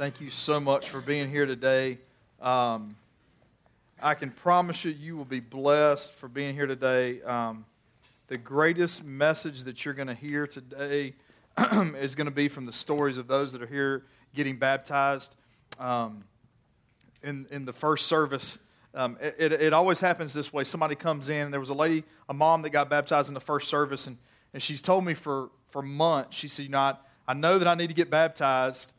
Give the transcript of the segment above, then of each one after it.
Thank you so much for being here today. I can promise you, you will be blessed for being here today. The greatest message that you're going to hear today is going to be from the stories of those that are here getting baptized. In the first service, it always happens this way. Somebody comes in, and there was a mom that got baptized in the first service, and she's told me for months, she said, I know that I need to get baptized,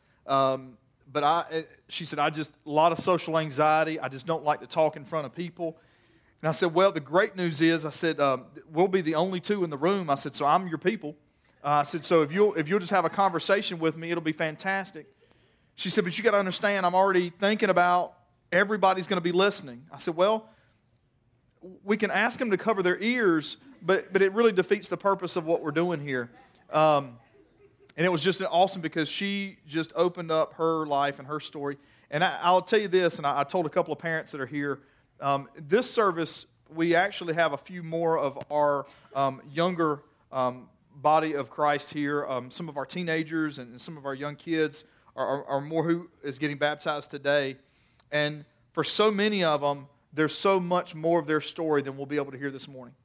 but she said, a lot of social anxiety. I just don't like to talk in front of people. And I said, well, the great news is, I said, we'll be the only two in the room. I said, so I'm your people. I said, so if you'll just have a conversation with me, it'll be fantastic. She said, but you got to understand, I'm already thinking about everybody's going to be listening. I said, well, we can ask them to cover their ears, but it really defeats the purpose of what we're doing here. And it was just awesome because she just opened up her life and her story. And I'll tell you this, and I told a couple of parents that are here, this service, we actually have a few more of our younger body of Christ here. Some of our teenagers and some of our young kids are more who is getting baptized today. And for so many of them, there's so much more of their story than we'll be able to hear this morning.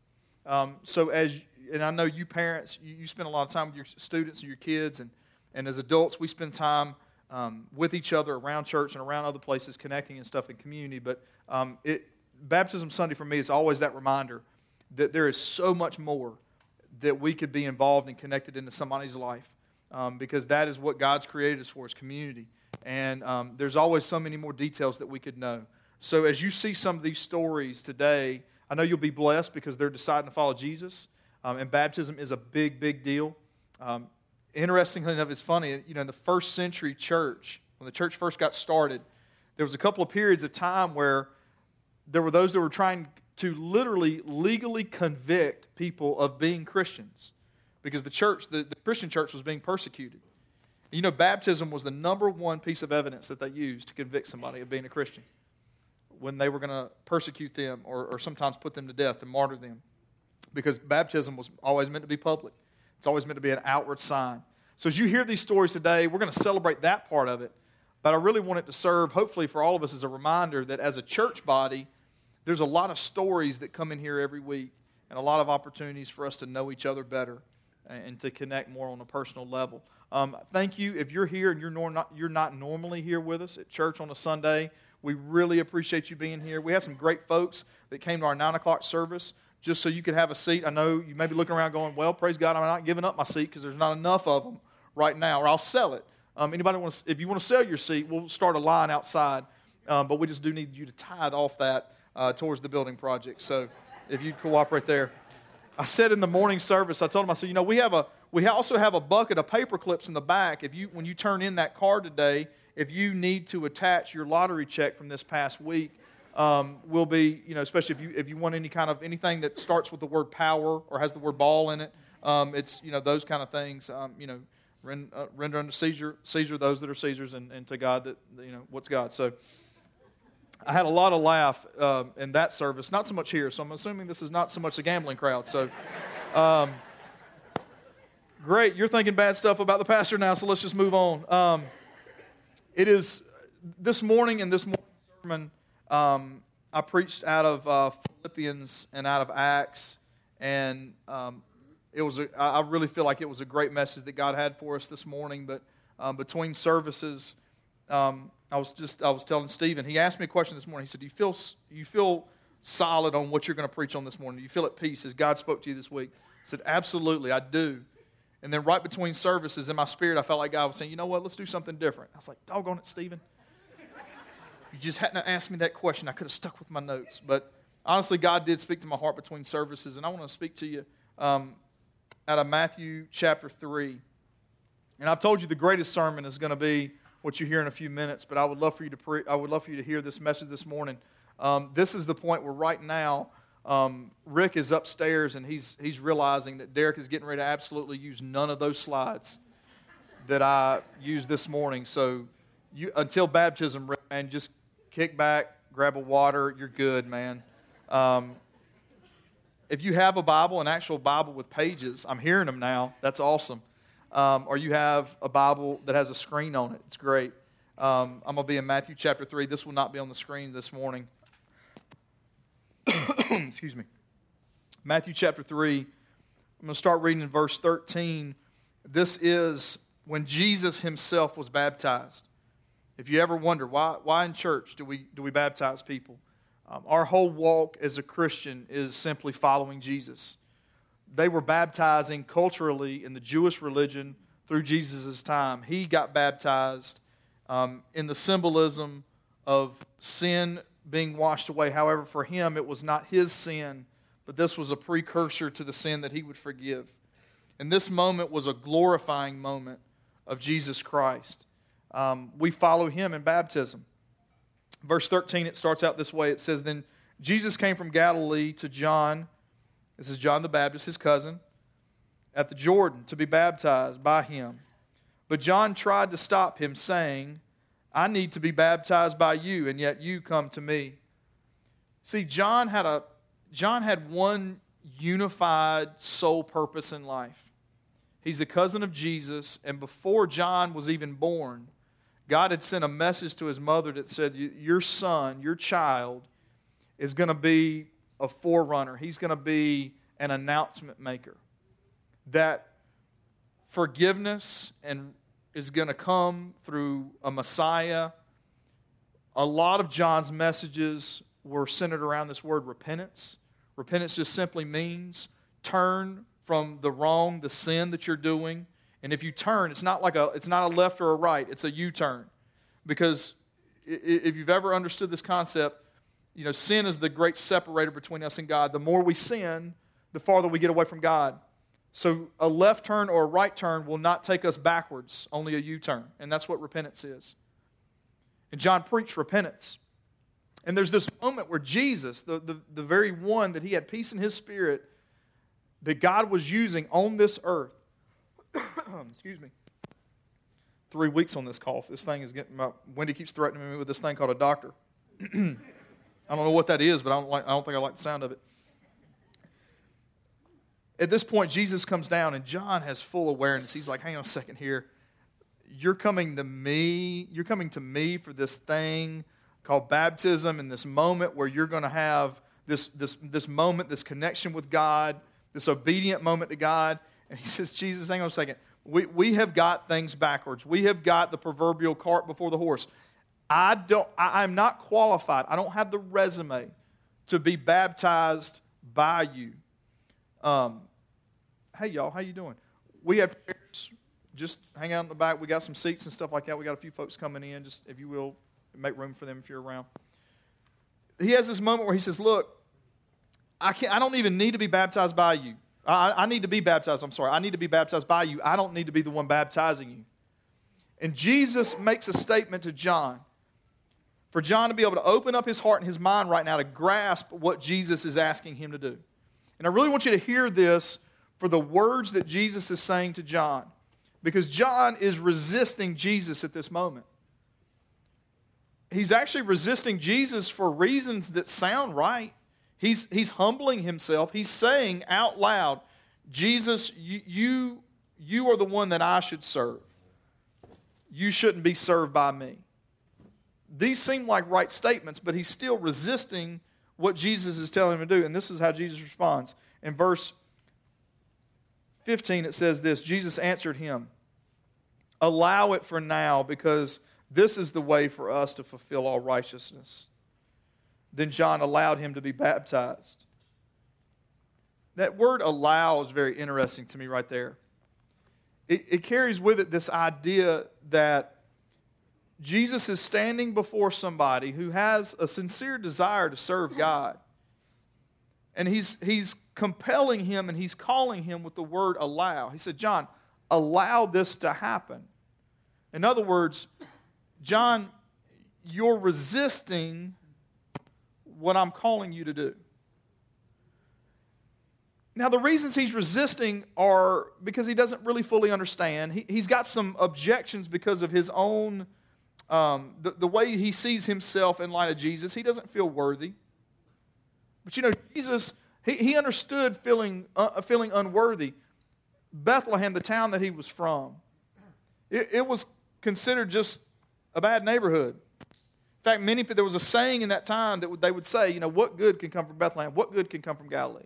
And I know you parents, you spend a lot of time with your students and your kids, and as adults, we spend time with each other around church and around other places, connecting and stuff in community. But Baptism Sunday for me is always that reminder that there is so much more that we could be involved and connected into somebody's life, because that is what God's created us for, is community. And there's always so many more details that we could know. So as you see some of these stories today, I know you'll be blessed because they're deciding to follow Jesus. And baptism is a big, big deal. Interestingly enough, it's funny, in the first century church, when the church first got started, there was a couple of periods of time where there were those that were trying to literally, legally convict people of being Christians, because the Christian church was being persecuted. Baptism was the number one piece of evidence that they used to convict somebody of being a Christian when they were going to persecute them or sometimes put them to death, to martyr them. Because baptism was always meant to be public. It's always meant to be an outward sign. So as you hear these stories today, we're going to celebrate that part of it. But I really want it to serve, hopefully for all of us, as a reminder that as a church body, there's a lot of stories that come in here every week and a lot of opportunities for us to know each other better and to connect more on a personal level. Thank you. If you're here and you're not normally here with us at church on a Sunday, we really appreciate you being here. We have some great folks that came to our 9 o'clock service just so you could have a seat. I know you may be looking around going, well, praise God, I'm not giving up my seat because there's not enough of them right now, or I'll sell it. If you want to sell your seat, we'll start a line outside, but we just do need you to tithe off that towards the building project. So if you'd cooperate there. I said in the morning service, I told them, I said, we also have a bucket of paper clips in the back. When you turn in that card today, if you need to attach your lottery check from this past week, will be, especially if you want anything that starts with the word power or has the word ball in it, it's, those kind of things, render unto Caesar those that are Caesar's, and to God that, what's God. So I had a lot of laugh in that service, not so much here, so I'm assuming this is not so much a gambling crowd. So great, you're thinking bad stuff about the pastor now, so let's just move on. It is this morning in this morning sermon, I preached out of Philippians and out of Acts, and I really feel like it was a great message that God had for us this morning. But between services, I was telling Stephen, he asked me a question this morning. He said, "Do you feel solid on what you're going to preach on this morning? Do you feel at peace as God spoke to you this week?" I said, "Absolutely, I do." And then right between services, in my spirit, I felt like God was saying, "You know what? Let's do something different." I was like, "Doggone it, Stephen. You just hadn't asked me that question. I could have stuck with my notes." But honestly, God did speak to my heart between services, and I want to speak to you out of Matthew chapter 3. And I've told you the greatest sermon is going to be what you hear in a few minutes, but I would love for you to hear this message this morning. This is the point where right now Rick is upstairs and he's realizing that Derek is getting ready to absolutely use none of those slides that I used this morning. So until baptism, Rick, man, just kick back, grab a water, you're good, man. If you have a Bible, an actual Bible with pages, I'm hearing them now, that's awesome. Or you have a Bible that has a screen on it, it's great. I'm going to be in Matthew chapter 3. This will not be on the screen this morning. Excuse me. Matthew chapter 3. I'm going to start reading in verse 13. This is when Jesus himself was baptized. If you ever wonder why in church do we baptize people, our whole walk as a Christian is simply following Jesus. They were baptizing culturally in the Jewish religion through Jesus' time. He got baptized in the symbolism of sin being washed away. However, for him, it was not his sin, but this was a precursor to the sin that he would forgive. And this moment was a glorifying moment of Jesus Christ. We follow him in baptism. Verse 13, it starts out this way. It says, "Then Jesus came from Galilee to John," this is John the Baptist, his cousin, "at the Jordan to be baptized by him. But John tried to stop him, saying, 'I need to be baptized by you, and yet you come to me.'" See, John had one unified sole purpose in life. He's the cousin of Jesus, and before John was even born, God had sent a message to his mother that said, your son, your child, is going to be a forerunner. He's going to be an announcement maker. That forgiveness is going to come through a Messiah. A lot of John's messages were centered around this word repentance. Repentance just simply means turn from the wrong, the sin that you're doing. And if you turn, it's not a left or a right, it's a U-turn. Because if you've ever understood this concept, sin is the great separator between us and God. The more we sin, the farther we get away from God. So a left turn or a right turn will not take us backwards, only a U-turn. And that's what repentance is. And John preached repentance. And there's this moment where Jesus, the very one that he had peace in his spirit, that God was using on this earth, excuse me, 3 weeks on this cough. This thing is getting, Wendy keeps threatening me with this thing called a doctor. I don't know what that is, but I don't think I like the sound of it. At this point, Jesus comes down, and John has full awareness. He's like, hang on a second here. You're coming to me for this thing called baptism, and this moment where you're going to have this moment, this connection with God, this obedient moment to God. And he says, Jesus, hang on a second. We have got things backwards. We have got the proverbial cart before the horse. I'm not qualified. I don't have the resume to be baptized by you. Hey, y'all, how you doing? We have chairs. Just hang out in the back. We got some seats and stuff like that. We got a few folks coming in. Just, if you will, make room for them if you're around. He has this moment where he says, look, I don't even need to be baptized by you. I need to be baptized. I need to be baptized by you. I don't need to be the one baptizing you. And Jesus makes a statement to John. For John to be able to open up his heart and his mind right now to grasp what Jesus is asking him to do. And I really want you to hear this for the words that Jesus is saying to John. Because John is resisting Jesus at this moment. He's actually resisting Jesus for reasons that sound right. He's humbling himself. He's saying out loud, Jesus, you are the one that I should serve. You shouldn't be served by me. These seem like right statements, but he's still resisting what Jesus is telling him to do. And this is how Jesus responds. In verse 15, it says this, Jesus answered him, allow it for now, because this is the way for us to fulfill all righteousness. Then John allowed him to be baptized. That word allow is very interesting to me right there. It carries with it this idea that Jesus is standing before somebody who has a sincere desire to serve God. And he's compelling him and he's calling him with the word allow. He said, John, allow this to happen. In other words, John, you're resisting what I'm calling you to do. Now, the reasons he's resisting are because he doesn't really fully understand. He's got some objections because of his own, the way he sees himself in light of Jesus. He doesn't feel worthy. But Jesus, he understood feeling unworthy. Bethlehem, the town that he was from, it was considered just a bad neighborhood. In fact, there was a saying in that time that they would say, what good can come from Bethlehem? What good can come from Galilee?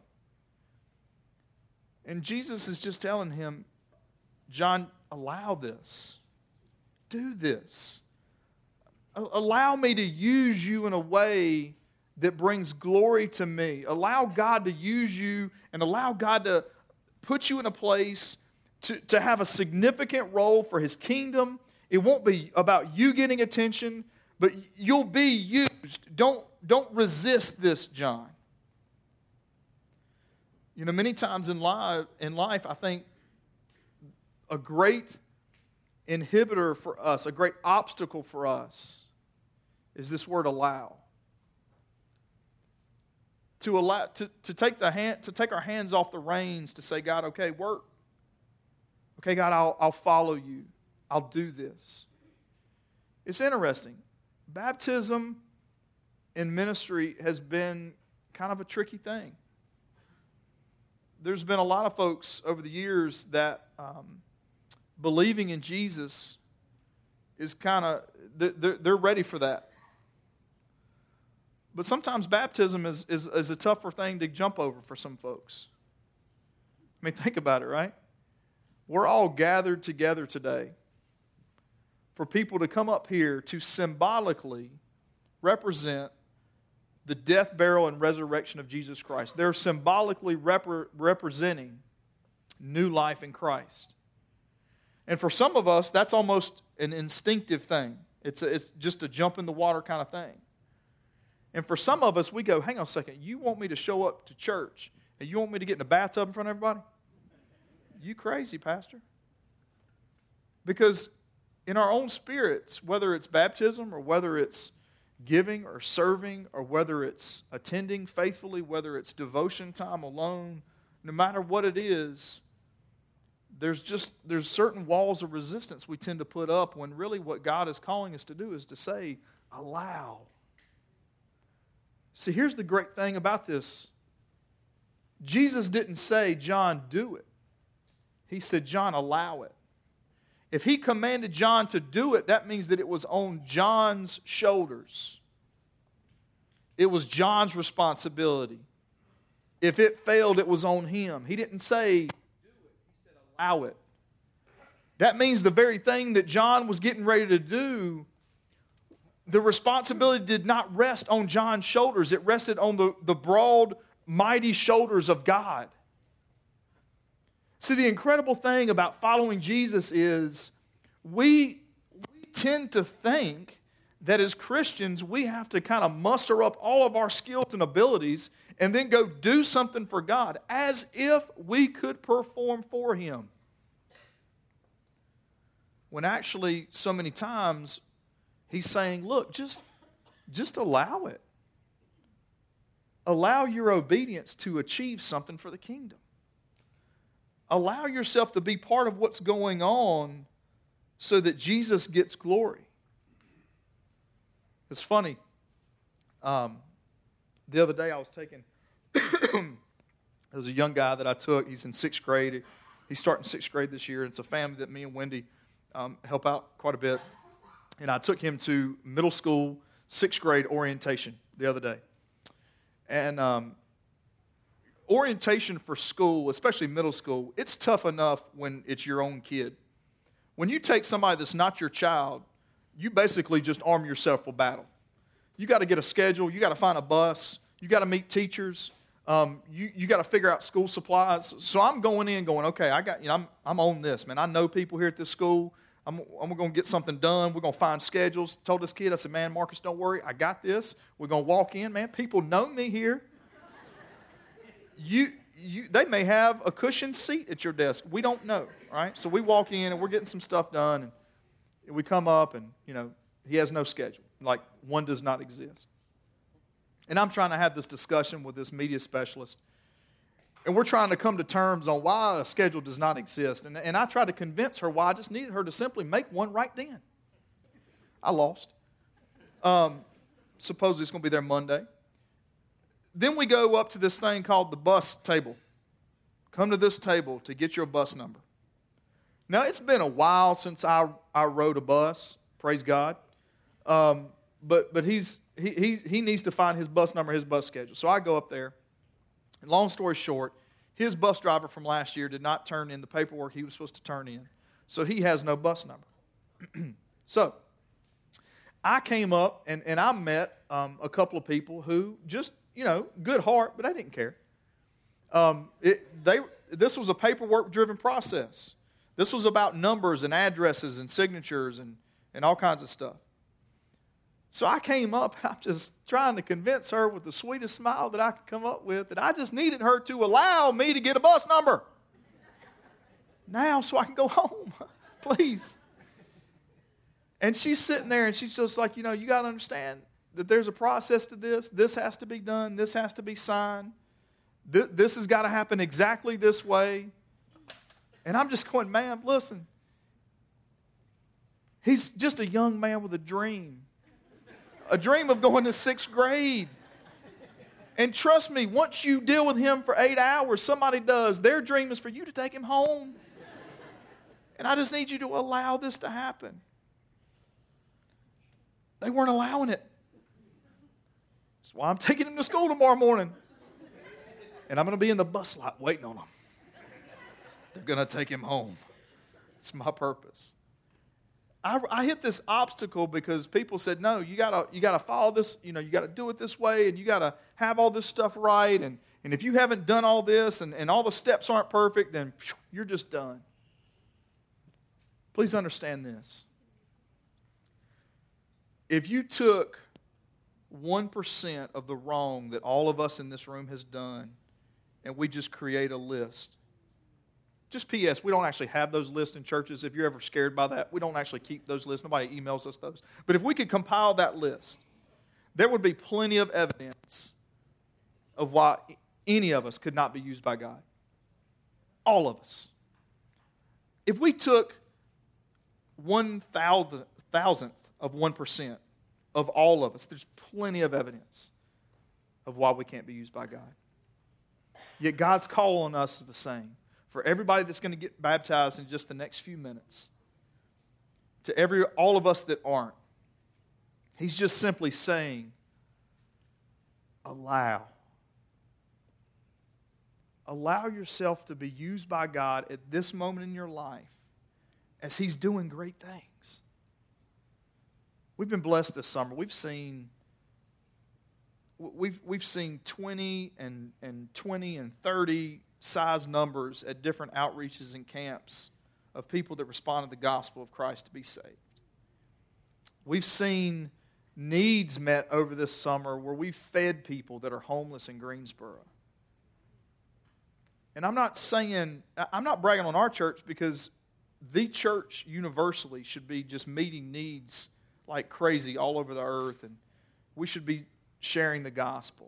And Jesus is just telling him, John, allow this. Do this. Allow me to use you in a way that brings glory to me. Allow God to use you and allow God to put you in a place to have a significant role for His kingdom. It won't be about you getting attention, but you'll be used. Don't resist this, John. Many times in life, I think a great inhibitor for us, a great obstacle for us, is this word allow. To take our hands off the reins, to say, God, okay, work. Okay, God, I'll follow you. I'll do this. It's interesting. Baptism in ministry has been kind of a tricky thing. There's been a lot of folks over the years that believing in Jesus is kind of, they're ready for that. But sometimes baptism is a tougher thing to jump over for some folks. I mean, think about it, right? We're all gathered together today for people to come up here to symbolically represent the death, burial, and resurrection of Jesus Christ. They're symbolically representing new life in Christ. And for some of us, that's almost an instinctive thing. It's just a jump in the water kind of thing. And for some of us, we go, hang on a second, you want me to show up to church and you want me to get in the bathtub in front of everybody? You crazy, Pastor. Because in our own spirits, whether it's baptism or whether it's giving or serving or whether it's attending faithfully, whether it's devotion time alone, no matter what it is, there's certain walls of resistance we tend to put up when really what God is calling us to do is to say, allow. See, here's the great thing about this. Jesus didn't say, John, do it. He said, John, allow it. If he commanded John to do it, that means that it was on John's shoulders. It was John's responsibility. If it failed, it was on him. He didn't say, do it. He said, allow it. That means the very thing that John was getting ready to do, the responsibility did not rest on John's shoulders. It rested on the broad, mighty shoulders of God. See, the incredible thing about following Jesus is we tend to think that as Christians, we have to kind of muster up all of our skills and abilities and then go do something for God as if we could perform for Him. When actually, so many times, He's saying, look, just allow it. Allow your obedience to achieve something for the kingdom. Allow yourself to be part of what's going on so that Jesus gets glory. It's funny. The other day I was taking, there was a young guy that I took. He's in 6th grade. He's starting 6th grade this year. It's a family that me and Wendy help out quite a bit. And I took him to middle school 6th grade orientation the other day. And orientation for school, especially middle school, it's tough enough when it's your own kid. When you take somebody that's not your child, you basically just arm yourself for battle. You got to get a schedule. You got to find a bus. You got to meet teachers. You got to figure out school supplies. So I'm going in going, okay, I'm on this, man. I know people here at this school. I'm going to get something done. We're going to find schedules. Told this kid, I said, man, Marcus, don't worry. I got this. We're going to walk in, man. People know me here. They may have a cushioned seat at your desk. We don't know, right? So we walk in, and we're getting some stuff done, and we come up, and, he has no schedule. Like, one does not exist. And I'm trying to have this discussion with this media specialist, and we're trying to come to terms on why a schedule does not exist. And I tried to convince her why I just needed her to simply make one right then. I lost. Supposedly it's going to be there Monday. Then we go up to this thing called the bus table. Come to this table to get your bus number. Now, it's been a while since I rode a bus, praise God. But he needs to find his bus number, his bus schedule. So I go up there. And long story short, his bus driver from last year did not turn in the paperwork he was supposed to turn in. So he has no bus number. So I came up and I met a couple of people who just, good heart, but they didn't care. This was a paperwork-driven process. This was about numbers and addresses and signatures and all kinds of stuff. So I came up, and I'm just trying to convince her with the sweetest smile that I could come up with that I just needed her to allow me to get a bus number now so I can go home, please. And she's sitting there, and she's just like, you got to understand that there's a process to this. This has to be done. This has to be signed. This has got to happen exactly this way. And I'm just going, ma'am, listen. He's just a young man with a dream of going to 6th grade. And trust me, once you deal with him for 8 hours, somebody does, their dream is for you to take him home. And I just need you to allow this to happen. They weren't allowing it. That's why I'm taking him to school tomorrow morning. And I'm going to be in the bus lot waiting on them. They're going to take him home. It's my purpose. I hit this obstacle because people said, no, you gotta follow this, you got to do it this way, and you got to have all this stuff right, and if you haven't done all this and all the steps aren't perfect, then you're just done. Please understand this. If you took 1% of the wrong that all of us in this room has done, and we just create a list. Just P.S., we don't actually have those lists in churches. If you're ever scared by that, we don't actually keep those lists. Nobody emails us those. But if we could compile that list, there would be plenty of evidence of why any of us could not be used by God. All of us. If we took 1,000th of 1% of all of us, there's plenty of evidence of why we can't be used by God. Yet God's call on us is the same. For everybody that's going to get baptized in just the next few minutes, to all of us that aren't, He's just simply saying, allow. Allow yourself to be used by God at this moment in your life as He's doing great things. We've been blessed this summer. We've seen 20 and 30 size numbers at different outreaches and camps of people that responded to the gospel of Christ to be saved. We've seen needs met over this summer where we've fed people that are homeless in Greensboro. And I'm not bragging on our church, because the church universally should be just meeting needs like crazy all over the earth, and we should be sharing the gospel.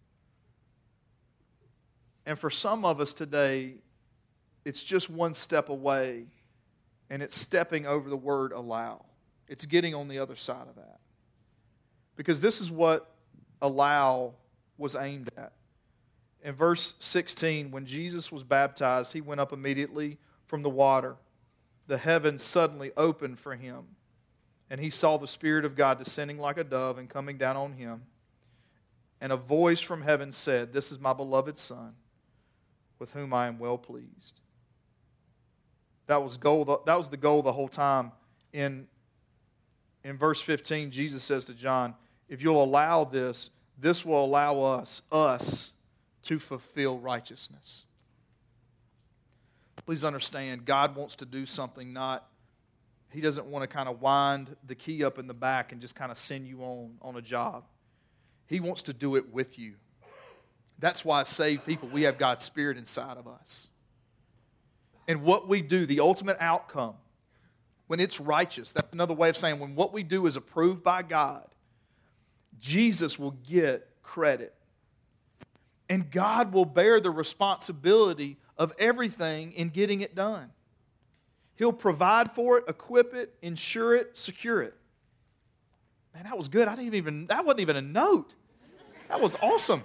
And for some of us today, it's just one step away, and it's stepping over the word allow. It's getting on the other side of that. Because this is what allow was aimed at. In verse 16, when Jesus was baptized, He went up immediately from the water. The heavens suddenly opened for Him, and He saw the Spirit of God descending like a dove and coming down on Him. And a voice from heaven said, "This is my beloved Son, with whom I am well pleased." That was the goal the whole time. In verse 15, Jesus says to John, if you'll allow this, this will allow us to fulfill righteousness. Please understand, God wants to do something, He doesn't want to kind of wind the key up in the back and just kind of send you on a job. He wants to do it with you. That's why as saved people, we have God's Spirit inside of us. And what we do, the ultimate outcome, when it's righteous, that's another way of saying when what we do is approved by God, Jesus will get credit. And God will bear the responsibility of everything in getting it done. He'll provide for it, equip it, ensure it, secure it. Man, that was good. That wasn't even a note. That was awesome.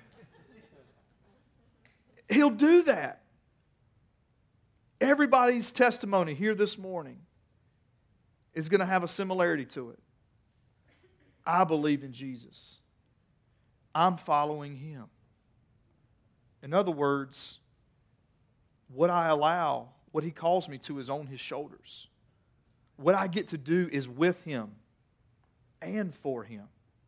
He'll do that. Everybody's testimony here this morning is going to have a similarity to it. I believe in Jesus. I'm following Him. In other words, what I allow, what He calls me to is on His shoulders. What I get to do is with Him and for Him.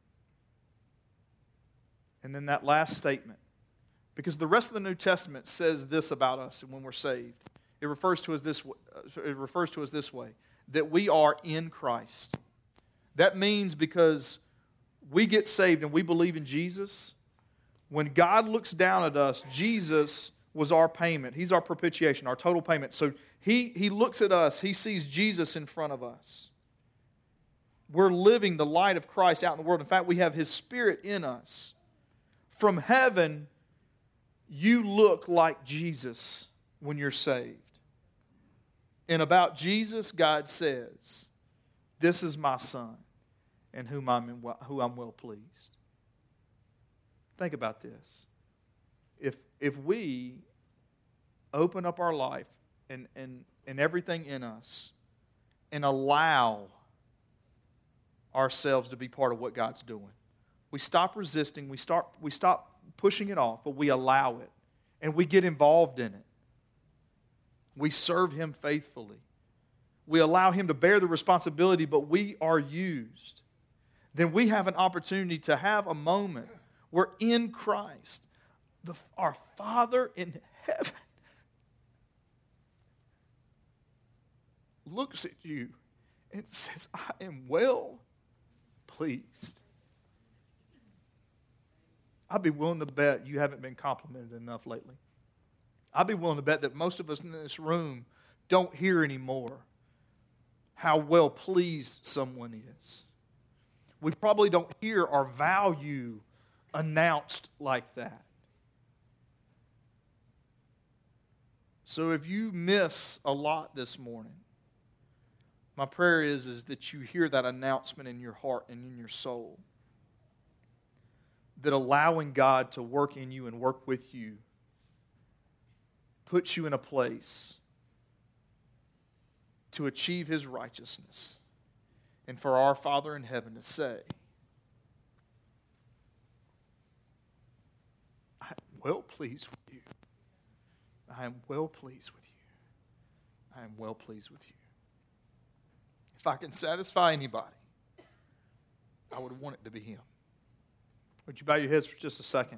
And then that last statement, because the rest of the New Testament says this about us when we're saved. It refers to us this way, that we are in Christ. That means because we get saved and we believe in Jesus, when God looks down at us, Jesus was our payment. He's our propitiation, our total payment. So He looks at us, He sees Jesus in front of us. We're living the light of Christ out in the world. In fact, we have His Spirit in us. From heaven, you look like Jesus when you're saved. And about Jesus, God says, "This is my Son, in whom I'm well pleased." Think about this. If we open up our life and everything in us and allow ourselves to be part of what God's doing, we stop resisting, we stop pushing it off, but we allow it and we get involved in it. We serve Him faithfully. We allow Him to bear the responsibility, but we are used. Then we have an opportunity to have a moment where in Christ, our Father in heaven looks at you and says, "I am well pleased." I'd be willing to bet you haven't been complimented enough lately. I'd be willing to bet that most of us in this room don't hear anymore how well pleased someone is. We probably don't hear our value announced like that. So if you miss a lot this morning, my prayer is that you hear that announcement in your heart and in your soul. That allowing God to work in you and work with you puts you in a place to achieve His righteousness. And for our Father in heaven to say, "I am well pleased with you. I am well pleased with you. I am well pleased with you." If I can satisfy anybody, I would want it to be Him. Would you bow your heads for just a second?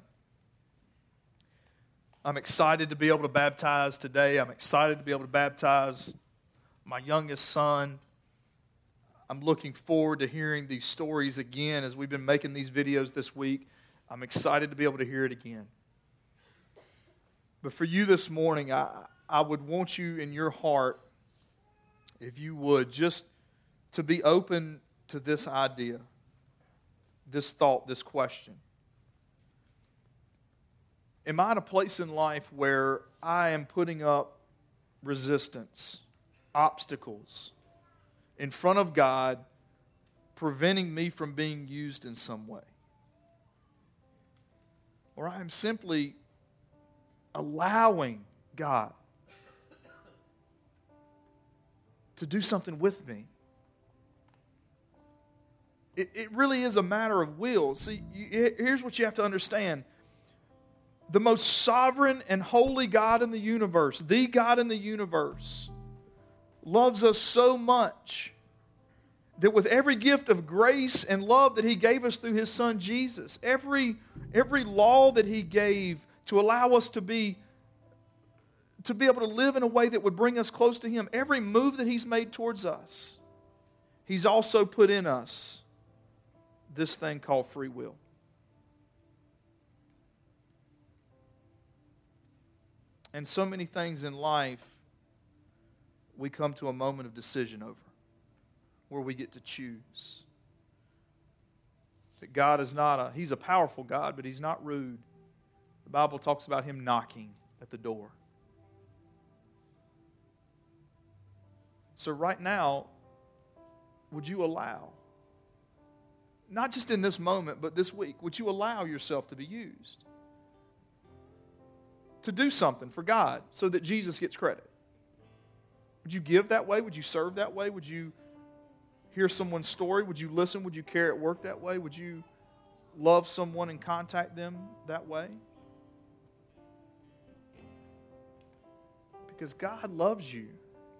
I'm excited to be able to baptize today. I'm excited to be able to baptize my youngest son. I'm looking forward to hearing these stories again as we've been making these videos this week. I'm excited to be able to hear it again. But for you this morning, I would want you in your heart, if you would, just to be open to this idea, this thought, this question. Am I at a place in life where I am putting up resistance, obstacles in front of God, preventing me from being used in some way? Or I am simply allowing God to do something with me? It really is a matter of will. See, here's what you have to understand. The most sovereign and holy God in the universe, the God in the universe, loves us so much that with every gift of grace and love that He gave us through His Son Jesus, every law that He gave to allow us to be able to live in a way that would bring us close to Him, every move that He's made towards us, He's also put in us this thing called free will. And so many things in life we come to a moment of decision over, where we get to choose. That God is not He's a powerful God, but He's not rude. The Bible talks about Him knocking at the door. So right now, would you allow, not just in this moment, but this week, would you allow yourself to be used? To do something for God so that Jesus gets credit? Would you give that way? Would you serve that way? hear someone's story? Would you listen? Would you care at work that way? Would you love someone and contact them that way? Because God loves you.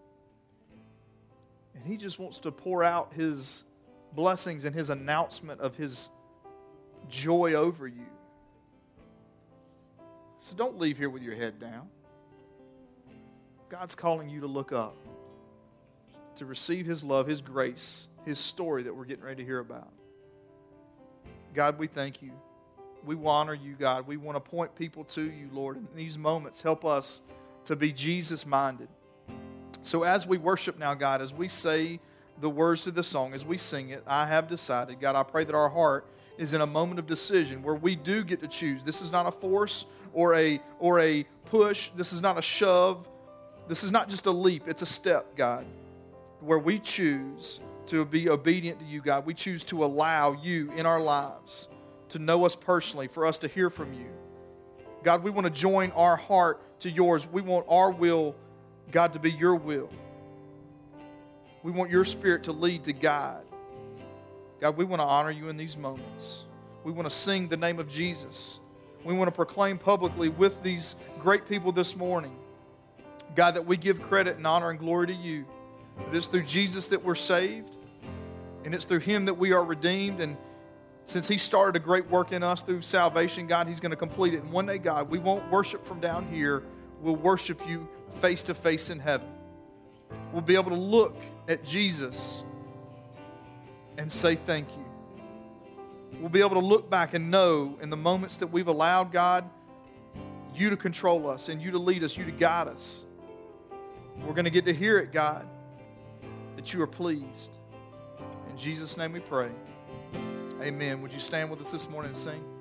And He just wants to pour out His blessings and His announcement of His joy over you. So don't leave here with your head down. God's calling you to look up, to receive His love, His grace, His story that we're getting ready to hear about. God, we thank You. We honor You, God. We want to point people to You, Lord. In these moments, help us to be Jesus-minded. So as we worship now, God, as we say the words to the song, as we sing it, I have decided. God, I pray that our heart is in a moment of decision where we do get to choose. This is not a force or a push. This is not a shove. This is not just a leap. It's a step, God, where we choose to be obedient to You, God. We choose to allow You in our lives to know us personally, for us to hear from You. God, we want to join our heart to Yours. We want our will, God, to be Your will. We want Your Spirit to lead, to guide. God, we want to honor You in these moments. We want to sing the name of Jesus. We want to proclaim publicly with these great people this morning, God, that we give credit and honor and glory to You. That it's through Jesus that we're saved, and it's through Him that we are redeemed. And since He started a great work in us through salvation, God, He's going to complete it. And one day, God, we won't worship from down here. We'll worship You face to face in heaven. We'll be able to look at Jesus and say thank You. We'll be able to look back and know in the moments that we've allowed, God, You to control us and You to lead us, You to guide us. We're going to get to hear it, God, that You are pleased. In Jesus' name we pray. Amen. Would you stand with us this morning and sing?